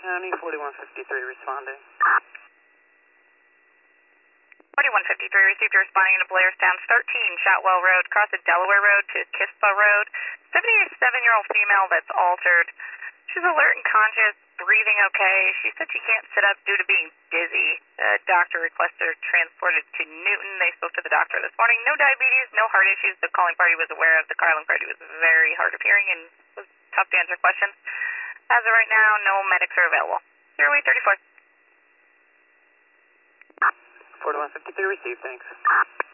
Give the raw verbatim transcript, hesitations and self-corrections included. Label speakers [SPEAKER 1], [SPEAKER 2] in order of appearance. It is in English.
[SPEAKER 1] County, forty-one fifty-three responding.
[SPEAKER 2] forty-one fifty-three received, responding to Blairstown, thirteen Shotwell Road, cross the Delaware Road to Kispa Road. seventy-seven-year-old female that's altered. She's alert and conscious, breathing okay. She said she can't sit up due to being dizzy. The doctor requested her transported to Newton. They spoke to the doctor this morning. No diabetes, no heart issues. The calling party was aware of. The calling party was very hard of hearing and was tough to answer questions. As of right now, no medics are available. zero eight thirty-four.
[SPEAKER 1] forty-one fifty-three received, thanks.